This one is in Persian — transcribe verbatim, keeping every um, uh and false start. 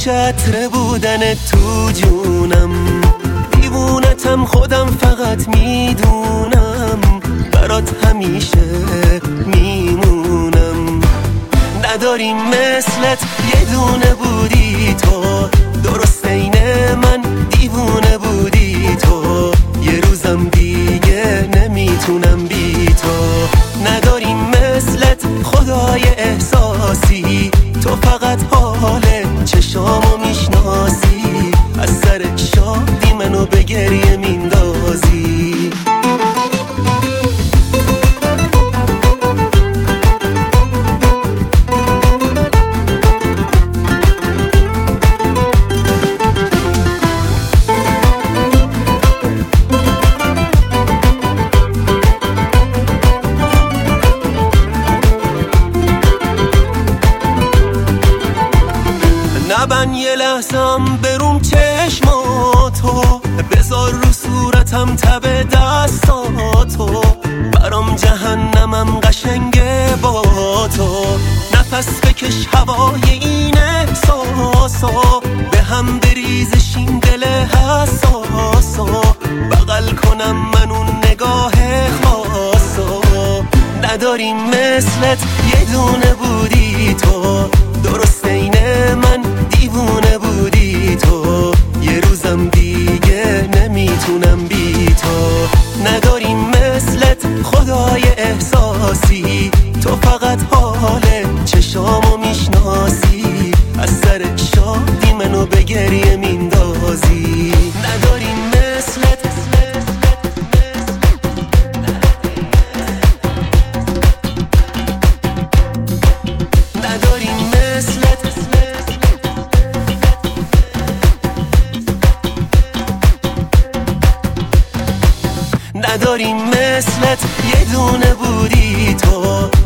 چتر بودن تو جونم، دیوونتم خودم فقط میدونم، برات همیشه میمونم. نداری مثلت یه دونه بودی تو، درست عین من دیوونه بودی تو، یه روزم دیگه نمیتونم بی تو. نداری مثلت خدای احساسی، تو فقط حال چشامو میشناسی، از سر شادی منو به گریه میندازی. نبن یه لحظم بروم چشماتو، بذار رو صورتم تب دستاتو، برام جهنمم قشنگه با تو. نفس بکش هوای این احساسو، به هم بریزشیم دل حساسو، بغل کنم من اون نگاه خاصو. نداری مثلت یه دونه بودی تو، درست عین من دیوونه بودی تو، یه روزم دیگه نمیتونم بی تو. نداری مثلت خدای احساسی، تو فقط حال چشامو میشناسی، از سر شادی منو به گریه میندازی. نداری مثلت نداری مثلت نداری مثلت یه دونه بودی تو،